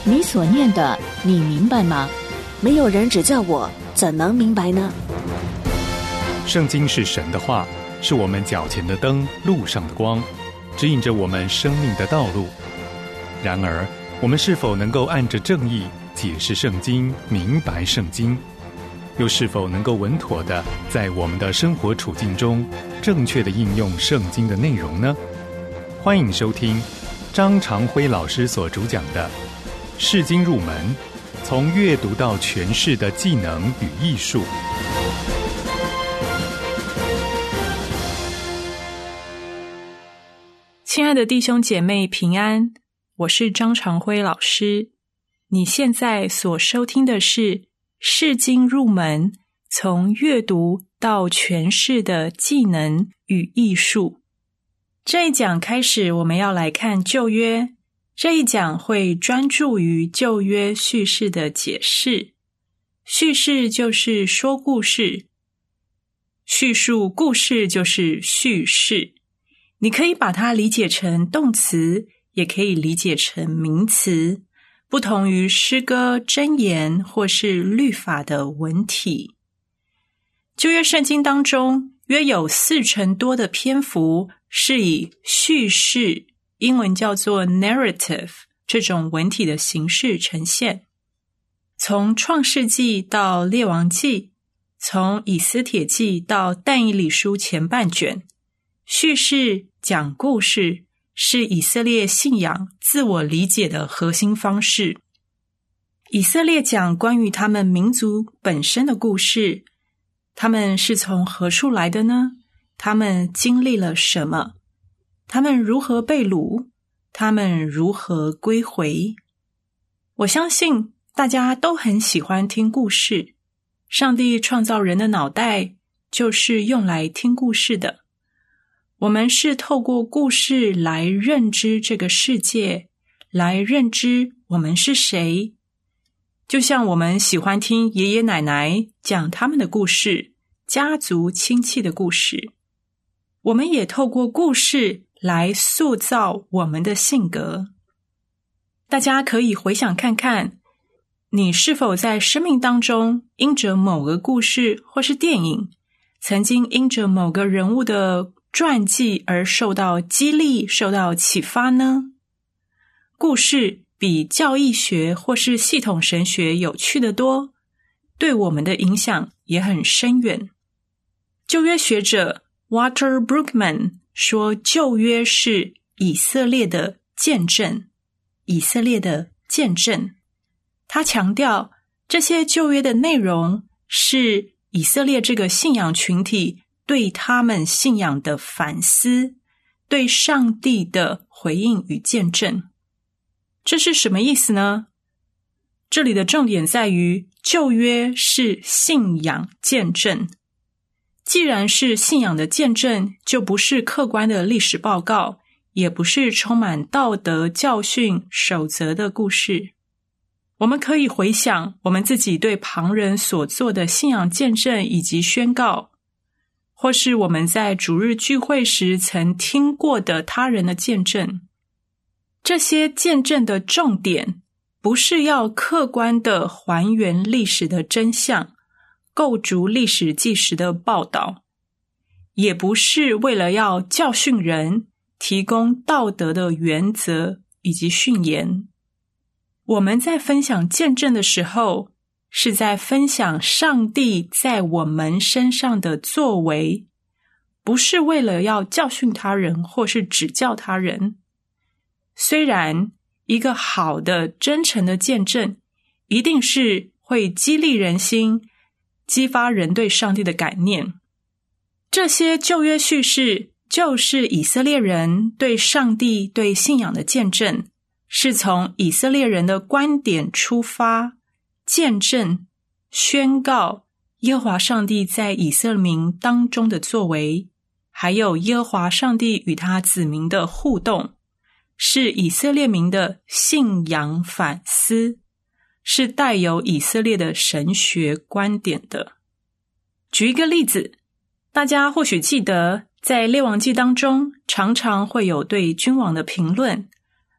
你所念的，你明白吗？没有人指教我，怎能明白呢？ 圣经是神的话，是我们脚前的灯，路上的光，指引着我们生命的道路。然而，我们是否能够按着正义解释圣经，明白圣经？又是否能够稳妥地在我们的生活处境中正确地应用圣经的内容呢？欢迎收听张长辉老师所主讲的《释经入门：从阅读到诠释的技能与艺术》。 亲爱的弟兄姐妹平安，我是张长辉老师。你现在所收听的是释经入门，从阅读到诠释的技能与艺术。这一讲开始，我们要来看旧约。这一讲会专注于旧约叙事的解释。叙事就是说故事，叙述故事就是叙事。你可以把它理解成动词，也可以理解成名词，不同于诗歌、箴言或是律法的文体。旧约圣经当中，约有40%多的篇幅是以叙事，英文叫做 narrative 这种文体的形式呈现。从创世纪到列王纪，从以斯帖记到但以理书前半卷，叙事讲故事是以色列信仰自我理解的核心方式。以色列讲关于他们民族本身的故事，他们是从何处来的呢？他们经历了什么？他们如何被掳？他们如何归回？我相信大家都很喜欢听故事。上帝创造人的脑袋就是用来听故事的。我们是透过故事来认知这个世界，来认知我们是谁。就像我们喜欢听爷爷奶奶讲他们的故事，家族亲戚的故事。我们也透过故事来塑造我们的性格。大家可以回想看看，你是否在生命当中因着某个故事或是电影，曾经因着某个人物的传记而受到激励，受到启发呢？故事比教义学或是系统神学有趣得多，对我们的影响也很深远。旧约学者 Walter Brueggemann 说，旧约是以色列的见证，以色列的见证。他强调，这些旧约的内容是以色列这个信仰群体对他们信仰的反思，对上帝的回应与见证。这是什么意思呢？这里的重点在于，旧约是信仰见证。既然是信仰的见证，就不是客观的历史报告，也不是充满道德教训守则的故事。我们可以回想我们自己对旁人所做的信仰见证以及宣告，或是我们在主日聚会时曾听过的他人的见证。这些见证的重点不是要客观地还原历史的真相，构筑历史纪实的报道，也不是为了要教训人，提供道德的原则以及训言。我们在分享见证的时候，是在分享上帝在我们身上的作为，不是为了要教训他人或是指教他人。虽然一个好的真诚的见证一定是会激励人心，激发人对上帝的感念，这些旧约叙事就是以色列人对上帝对信仰的见证，是从以色列人的观点出发，见证宣告耶和华上帝在以色列民当中的作为，还有耶和华上帝与他子民的互动，是以色列民的信仰反思，是带有以色列的神学观点的。举一个例子，大家或许记得在列王纪当中常常会有对君王的评论，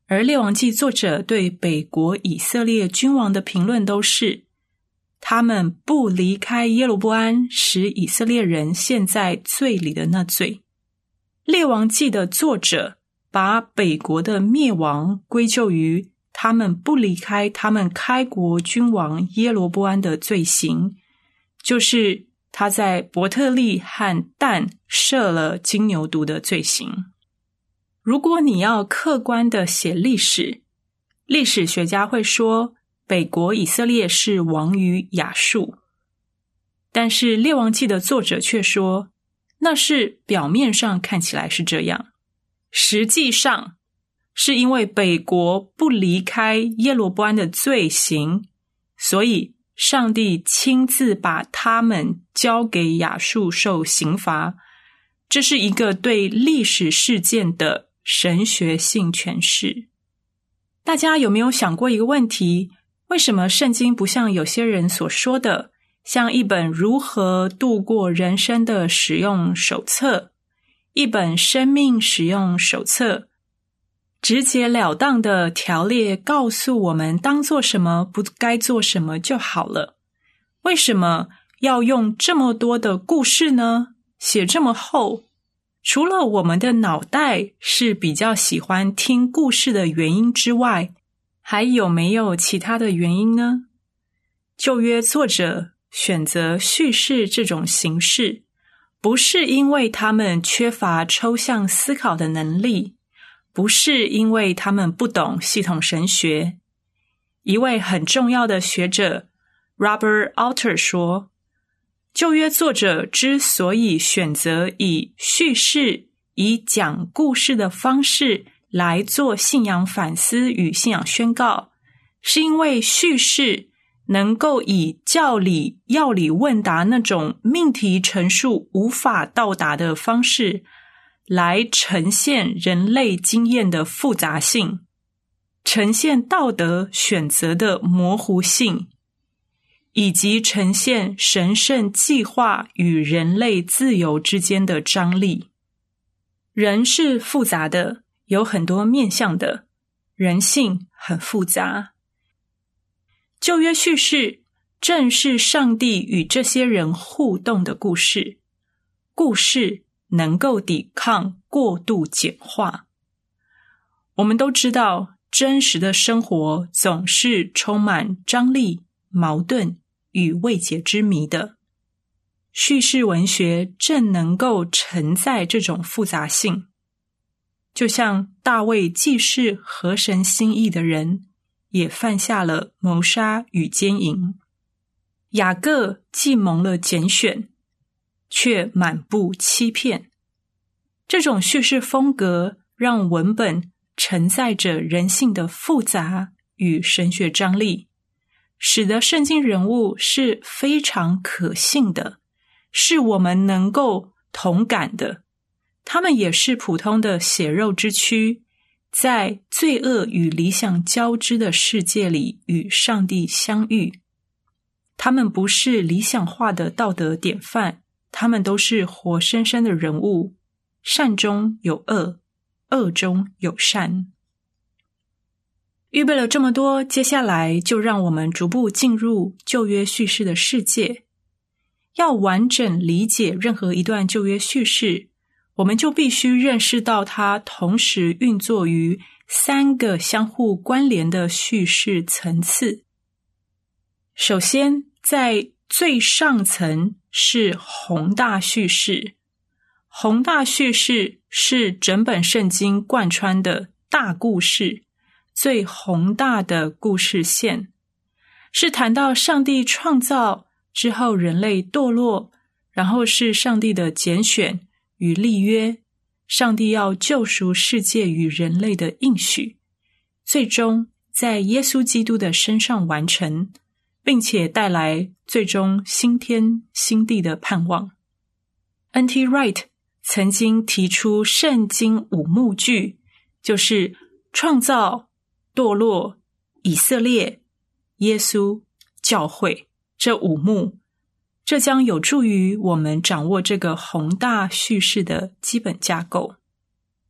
而列王纪作者对北国以色列君王的评论都是他们不离开耶罗波安，使以色列人陷在罪里的那罪。列王纪的作者把北国的灭亡归咎于他们不离开他们开国君王耶罗波安的罪行，就是他在伯特利和但设了金牛犊的罪行。如果你要客观地写历史，历史学家会说北国以色列是亡于亚述，但是列王纪的作者却说那是表面上看起来是这样，实际上是因为北国不离开耶罗波安的罪行，所以上帝亲自把他们交给亚述受刑罚。这是一个对历史事件的神学性诠释。大家有没有想过一个问题？为什么圣经不像有些人所说的，像一本如何度过人生的使用手册，一本生命使用手册，直截了当的条列告诉我们当做什么不该做什么就好了？为什么要用这么多的故事呢？写这么厚？除了我们的脑袋是比较喜欢听故事的原因之外，还有没有其他的原因呢？旧约作者选择叙事这种形式，不是因为他们缺乏抽象思考的能力，不是因为他们不懂系统神学。一位很重要的学者 Robert Alter 说，旧约作者之所以选择以叙事、以讲故事的方式来做信仰反思与信仰宣告，是因为叙事能够以教理、要理问答那种命题陈述无法到达的方式来呈现人类经验的复杂性，呈现道德选择的模糊性，以及呈现神圣计划与人类自由之间的张力。人是复杂的，有很多面向的，人性很复杂。旧约叙事正是上帝与这些人互动的故事，故事能够抵抗过度简化。我们都知道，真实的生活总是充满张力、矛盾与未解之谜的。叙事文学正能够承载这种复杂性，就像大卫既是合神心意的人，也犯下了谋杀与奸淫。雅各既蒙了拣选，却满布欺骗。这种叙事风格让文本承载着人性的复杂与神学张力，使得圣经人物是非常可信的，是我们能够同感的。他们也是普通的血肉之躯，在罪恶与理想交织的世界里与上帝相遇。他们不是理想化的道德典范，他们都是活生生的人物，善中有恶，恶中有善。预备了这么多，接下来就让我们逐步进入旧约叙事的世界。要完整理解任何一段旧约叙事，我们就必须认识到它同时运作于3个相互关联的叙事层次。首先，在最上层是宏大叙事。宏大叙事是整本圣经贯穿的大故事，最宏大的故事线，是谈到上帝创造之后人类堕落，然后是上帝的拣选与立约，上帝要救赎世界与人类的应许，最终在耶稣基督的身上完成，并且带来最终新天新地的盼望。N.T. Wright 曾经提出圣经5幕剧，就是创造、堕落、以色列、耶稣、教会这5幕，这将有助于我们掌握这个宏大叙事的基本架构。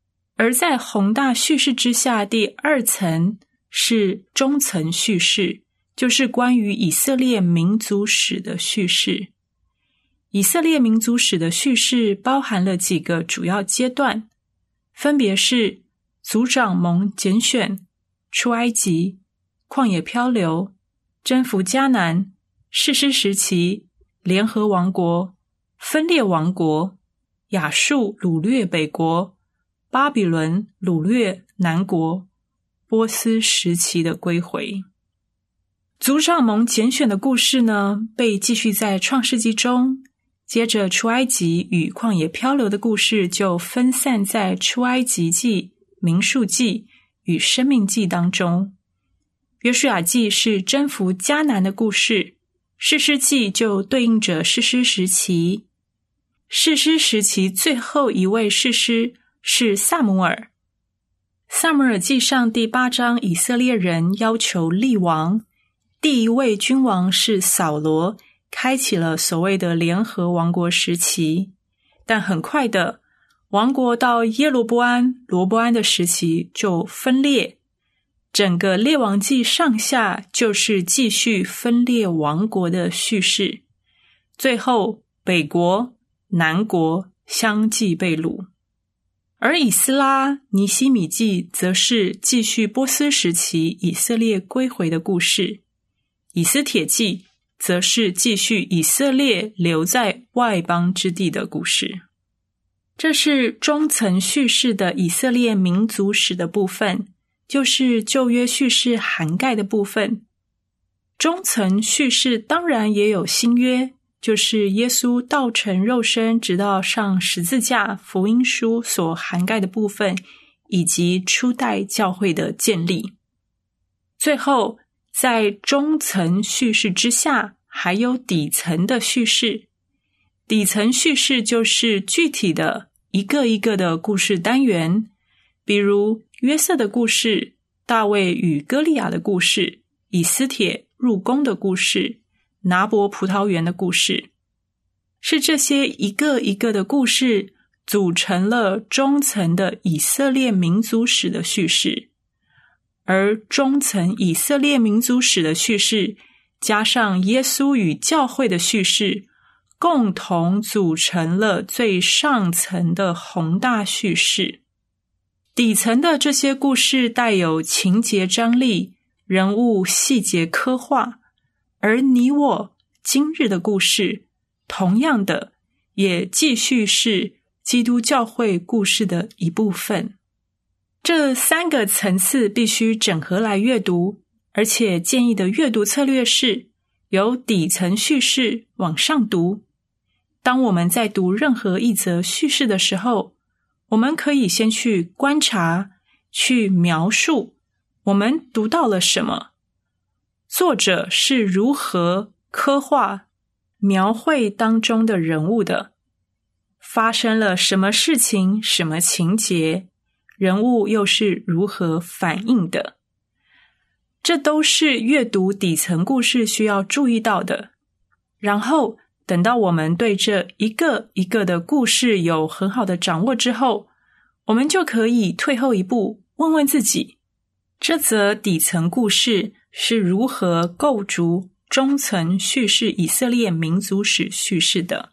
而在宏大叙事之下，第二层是中层叙事，就是关于以色列民族史的叙事。以色列民族史的叙事包含了几个主要阶段，分别是族长蒙拣选、出埃及、旷野漂流、征服迦南、士师时期、联合王国、分裂王国、亚述掳掠北国、巴比伦掳掠南国、波斯时期的归回。族长蒙拣选的故事呢，被继续在创世纪中，接着出埃及与旷野漂流的故事就分散在出埃及记、民数记与生命记当中。约书亚记是征服迦南的故事，士师记就对应着士师时期。士师时期最后一位士师是撒母耳。撒母耳记上第8章，以色列人要求立王，第一位君王是扫罗，开启了所谓的联合王国时期。但很快的，王国到耶罗波安、罗波安的时期就分裂，整个列王记上下就是继续分裂王国的叙事，最后北国、南国相继被掳。而以斯拉、尼希米记则是继续波斯时期以色列归回的故事，以斯帖记则是继续以色列留在外邦之地的故事。这是中层叙事的以色列民族史的部分，就是旧约叙事涵盖的部分。中层叙事当然也有新约，就是耶稣道成肉身直到上十字架福音书所涵盖的部分，以及初代教会的建立。最后在中层叙事之下还有底层的叙事，底层叙事就是具体的一个一个的故事单元，比如约瑟的故事、大卫与歌利亚的故事、以斯帖入宫的故事、拿伯葡萄园的故事，是这些一个一个的故事组成了中层的以色列民族史的叙事。而中层以色列民族史的叙事加上耶稣与教会的叙事，共同组成了最上层的宏大叙事。底层的这些故事带有情节张力、人物细节刻画，而你我今日的故事同样的也继续是基督教会故事的一部分。这3个层次必须整合来阅读，而且建议的阅读策略是由底层叙事往上读。当我们在读任何一则叙事的时候，我们可以先去观察、去描述我们读到了什么，作者是如何刻画、描绘当中的人物的，发生了什么事情、什么情节，人物又是如何反应的。这都是阅读底层故事需要注意到的。然后等到我们对这一个一个的故事有很好的掌握之后，我们就可以退后一步，问问自己，这则底层故事是如何构筑中层叙事以色列民族史叙事的。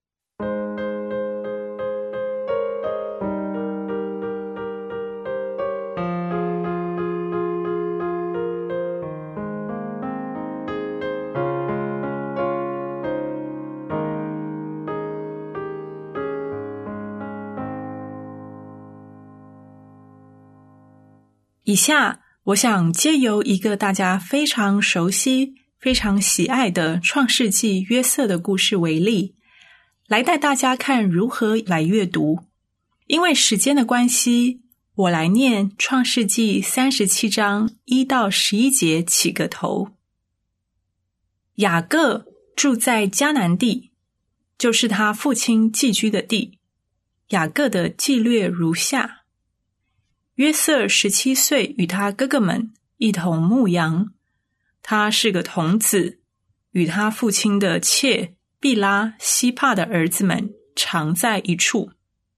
以下我想借由一个大家非常熟悉、非常喜爱的创世纪约瑟的故事为例，来带大家看如何来阅读。因为时间的关系，我来念创世纪37章1到11节起个头。雅各住在迦南地，就是他父亲寄居的地。雅各的记略如下：约瑟17岁，与他哥哥们一同牧羊。他是个童子，与他父亲的妾毕拉、西帕的儿子们常在一处。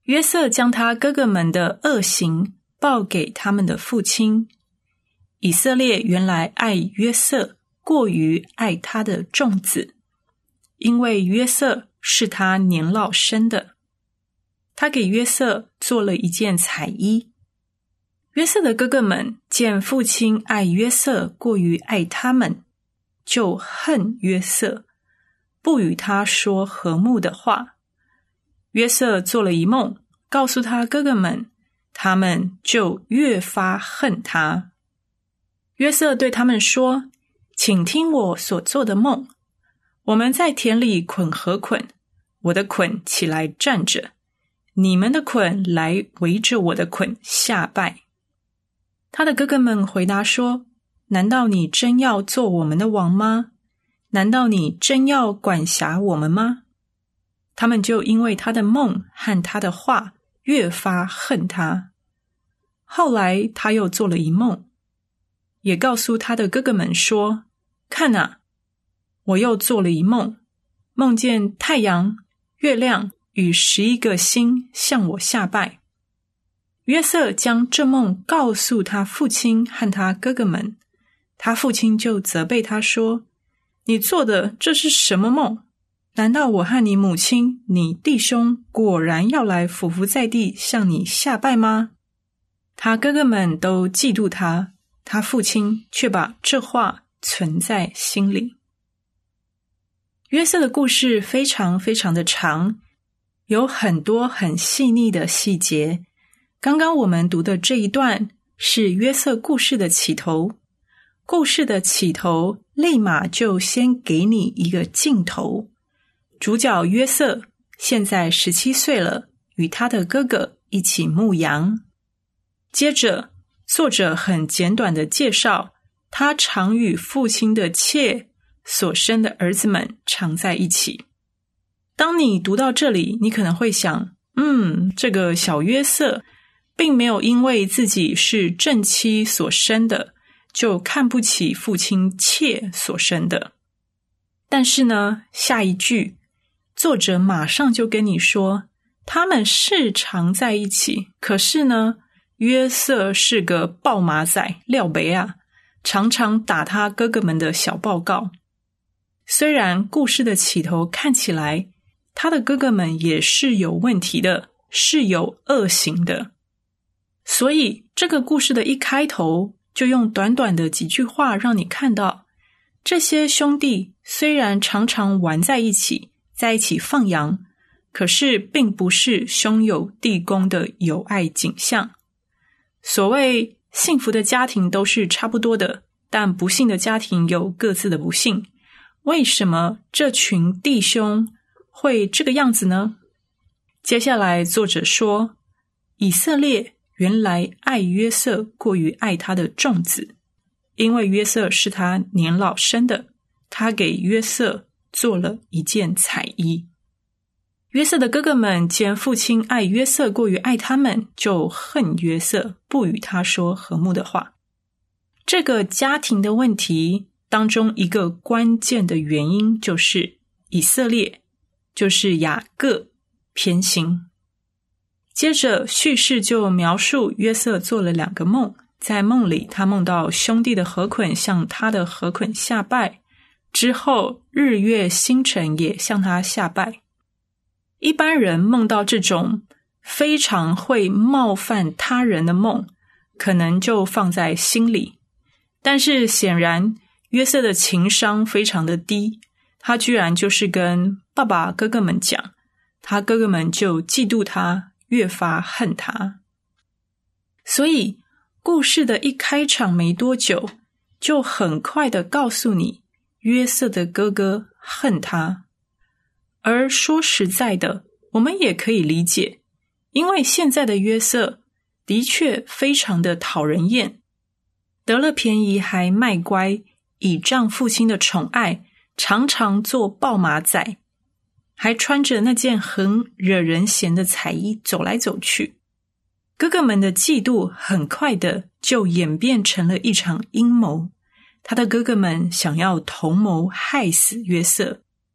约瑟将他哥哥们的恶行报给他们的父亲。以色列原来爱约瑟过于爱他的众子，因为约瑟是他年老生的。他给约瑟做了一件彩衣。约瑟的哥哥们见父亲爱约瑟过于爱他们，就恨约瑟，不与他说和睦的话。约瑟做了一梦，告诉他哥哥们，他们就越发恨他。约瑟对他们说，请听我所做的梦。我们在田里捆禾捆，我的捆起来站着，你们的捆来围着我的捆下拜。他的哥哥们回答说，难道你真要做我们的王吗？难道你真要管辖我们吗？他们就因为他的梦和他的话越发恨他。后来他又做了一梦，也告诉他的哥哥们说，看啊，我又做了一梦，梦见太阳、月亮与11个星向我下拜。约瑟将这梦告诉他父亲和他哥哥们，他父亲就责备他说，你做的这是什么梦？难道我和你母亲、你弟兄果然要来俯伏在地向你下拜吗？他哥哥们都嫉妒他，他父亲却把这话存在心里。约瑟的故事非常非常的长，有很多很细腻的细节。刚刚我们读的这一段是约瑟故事的起头，故事的起头立马就先给你一个镜头。主角约瑟现在17岁了，与他的哥哥一起牧羊。接着作者很简短的介绍，他常与父亲的妾所生的儿子们常在一起。当你读到这里，你可能会想，这个小约瑟并没有因为自己是正妻所生的，就看不起父亲妾所生的。但是呢，下一句作者马上就跟你说，他们是常在一起，可是呢，约瑟是个暴马仔，廖北啊，常常打他哥哥们的小报告。虽然故事的起头看起来，他的哥哥们也是有问题的，是有恶行的。所以这个故事的一开头就用短短的几句话让你看到，这些兄弟虽然常常玩在一起，在一起放羊，可是并不是兄友弟恭的友爱景象。所谓幸福的家庭都是差不多的，但不幸的家庭有各自的不幸。为什么这群弟兄会这个样子呢？接下来作者说，以色列原来爱约瑟过于爱他的众子，因为约瑟是他年老生的，他给约瑟做了一件彩衣。约瑟的哥哥们见父亲爱约瑟过于爱他们，就恨约瑟，不与他说和睦的话。这个家庭的问题当中一个关键的原因就是以色列，就是雅各偏心。接着叙事就描述约瑟做了2个梦，在梦里他梦到兄弟的禾捆向他的禾捆下拜，之后日月星辰也向他下拜。一般人梦到这种非常会冒犯他人的梦，可能就放在心里，但是显然约瑟的情商非常的低，他居然就是跟爸爸哥哥们讲，他哥哥们就嫉妒他，越发恨他。所以故事的一开场没多久，就很快的告诉你约瑟的哥哥恨他。而说实在的，我们也可以理解，因为现在的约瑟的确非常的讨人厌，得了便宜还卖乖，倚仗父亲的宠爱，常常做暴马仔，还穿着那件很惹人嫌的彩衣走来走去。哥哥们的嫉妒很快的就演变成了一场阴谋，他的哥哥们想要同谋害死约瑟。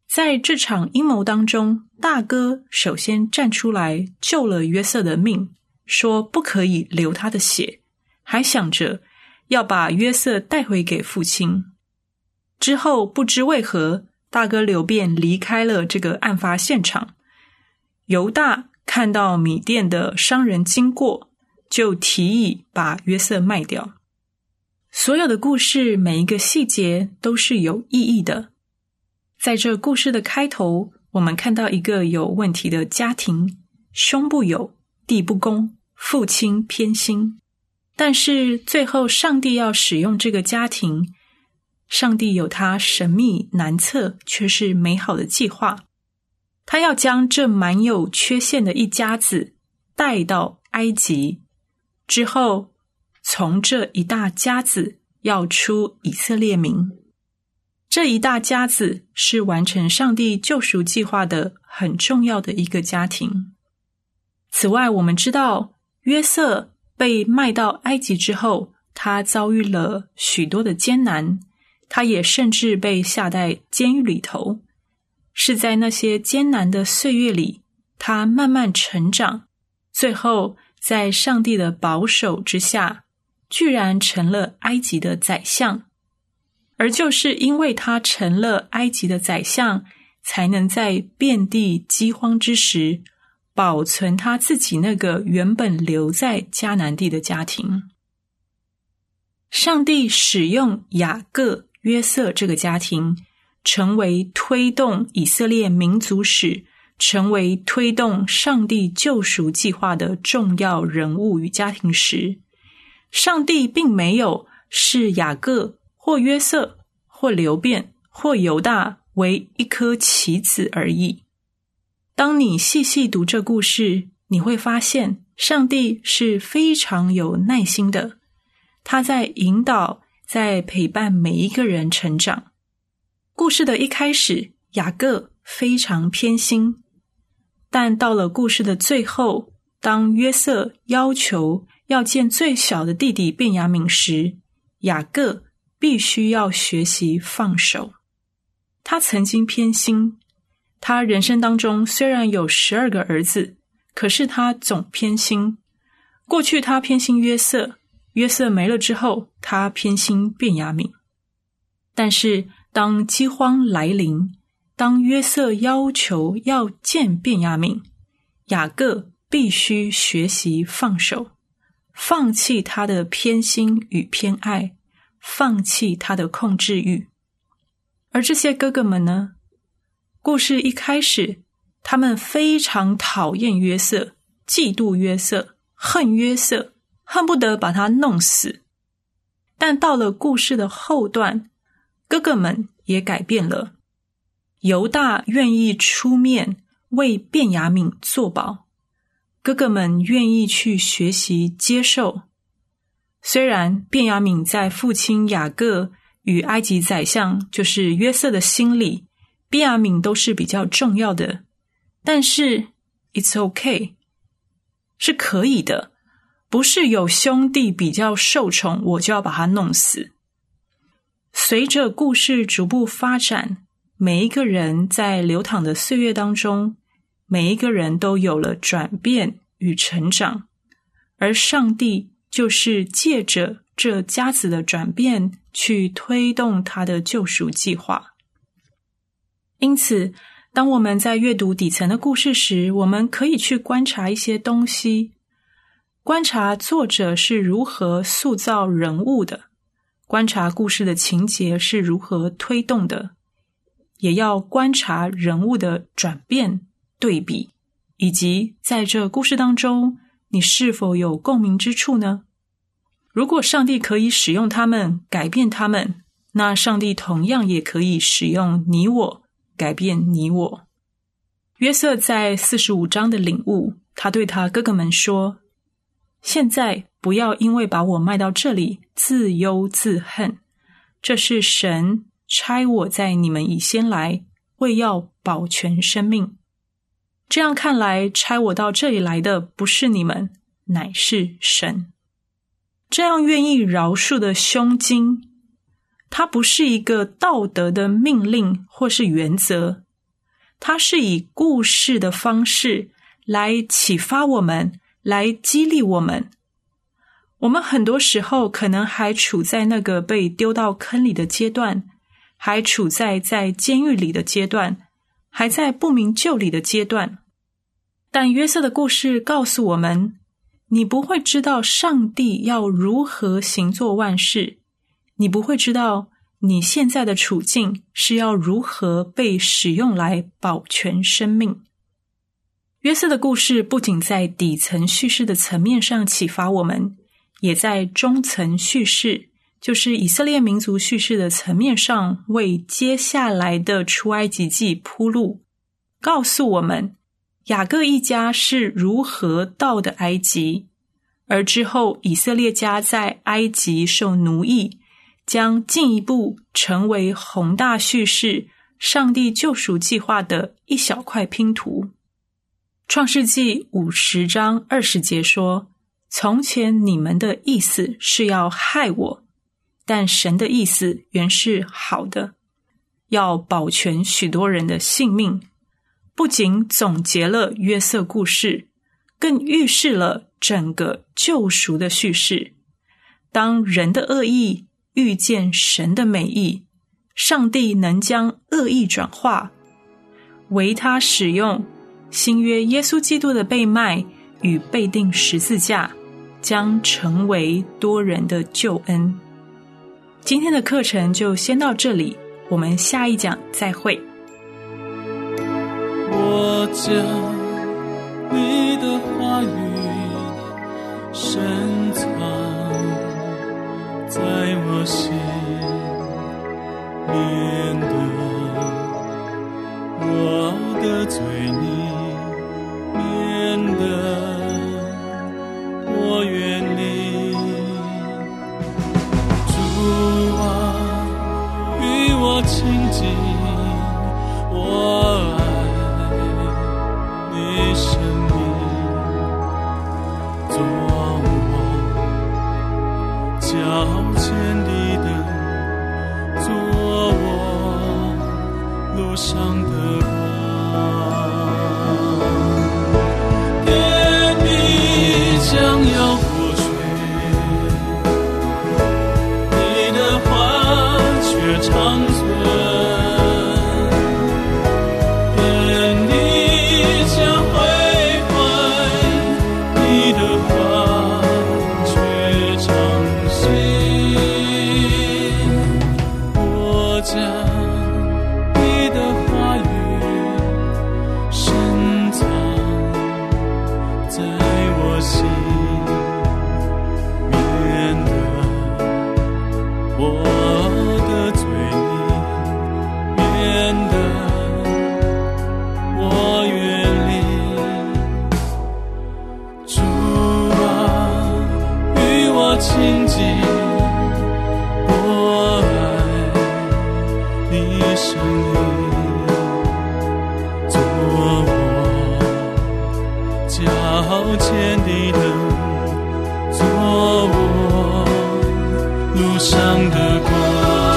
在这场阴谋当中，大哥首先站出来救了约瑟的命，说不可以流他的血，还想着要把约瑟带回给父亲。之后不知为何，大哥流便离开了这个案发现场。犹大看到米甸的商人经过，就提议把约瑟卖掉。所有的故事每一个细节都是有意义的。在这故事的开头，我们看到一个有问题的家庭，兄不友，弟不恭，父亲偏心。但是最后上帝要使用这个家庭，上帝有他神秘难测却是美好的计划。他要将这蛮有缺陷的一家子带到埃及，之后从这一大家子要出以色列民。这一大家子是完成上帝救赎计划的很重要的一个家庭。此外，我们知道约瑟被卖到埃及之后，他遭遇了许多的艰难，他也甚至被下在监狱里头。是在那些艰难的岁月里，他慢慢成长，最后在上帝的保守之下，居然成了埃及的宰相。而就是因为他成了埃及的宰相，才能在遍地饥荒之时，保存他自己那个原本留在迦南地的家庭。上帝使用雅各、约瑟这个家庭，成为推动以色列民族史，成为推动上帝救赎计划的重要人物与家庭时，上帝并没有视雅各或约瑟或流便或犹大为一颗棋子而已。当你细细读这故事，你会发现上帝是非常有耐心的，他在引导，在陪伴每一个人成长。故事的一开始，雅各非常偏心，但到了故事的最后，当约瑟要求要见最小的弟弟便雅悯时，雅各必须要学习放手。他曾经偏心，他人生当中虽然有12个儿子，可是他总偏心。过去他偏心约瑟，约瑟没了之后，他偏心便雅悯。但是当饥荒来临，当约瑟要求要见便雅悯，雅各必须学习放手，放弃他的偏心与偏爱，放弃他的控制欲。而这些哥哥们呢？故事一开始，他们非常讨厌约瑟，嫉妒约瑟，恨约瑟，恨不得把他弄死。但到了故事的后段，哥哥们也改变了。犹大愿意出面为便雅悯作保，哥哥们愿意去学习接受。虽然便雅悯在父亲雅各与埃及宰相就是约瑟的心里，便雅悯都是比较重要的，但是 it's okay， 是可以的，不是有兄弟比较受宠我就要把他弄死。随着故事逐步发展，每一个人在流淌的岁月当中，每一个人都有了转变与成长，而上帝就是借着这家子的转变去推动他的救赎计划。因此，当我们在阅读底层的故事时，我们可以去观察一些东西，观察作者是如何塑造人物的，观察故事的情节是如何推动的，也要观察人物的转变、对比，以及在这故事当中，你是否有共鸣之处呢？如果上帝可以使用他们，改变他们，那上帝同样也可以使用你我，改变你我。约瑟在45章的领悟，他对他哥哥们说，现在不要因为把我卖到这里自忧自恨，这是神差我在你们以先来，为要保全生命。这样看来，差我到这里来的不是你们，乃是神。这样愿意饶恕的胸襟，它不是一个道德的命令或是原则， 它是以故事的方式来启发我们，来激励我们。我们很多时候可能还处在那个被丢到坑里的阶段，还处在监狱里的阶段，还在不明就里的阶段。但约瑟的故事告诉我们，你不会知道上帝要如何行作万事，你不会知道你现在的处境是要如何被使用来保全生命。约瑟的故事不仅在底层叙事的层面上启发我们，也在中层叙事，就是以色列民族叙事的层面上，为接下来的出埃及记铺路，告诉我们雅各一家是如何到的埃及，而之后以色列家在埃及受奴役，将进一步成为宏大叙事上帝救赎计划的一小块拼图。创世纪50章20节说，从前你们的意思是要害我，但神的意思原是好的，要保全许多人的性命。不仅总结了约瑟故事，更预示了整个救赎的叙事。当人的恶意遇见神的美意，上帝能将恶意转化，为他使用新约耶稣基督的被卖与被钉十字架，将成为多人的救恩。今天的课程就先到这里，我们下一讲再会。 我将你的话语深藏在我心，免得我得罪你，免得我远离。主啊，与我亲近，我爱你生命，做我脚前的灯，做我路上的光。天地将要过去，你的话却长存。亲近，我爱你生命，做我脚前的灯，做我路上的光。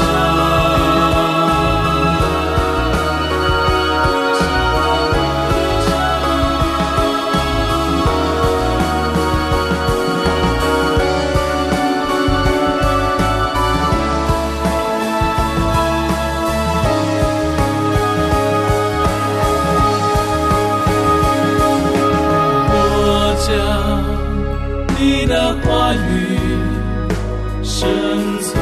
你的话语深藏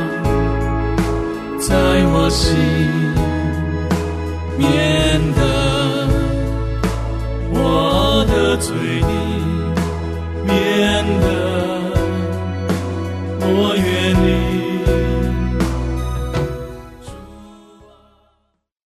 在我心，免得我得罪你，免得我远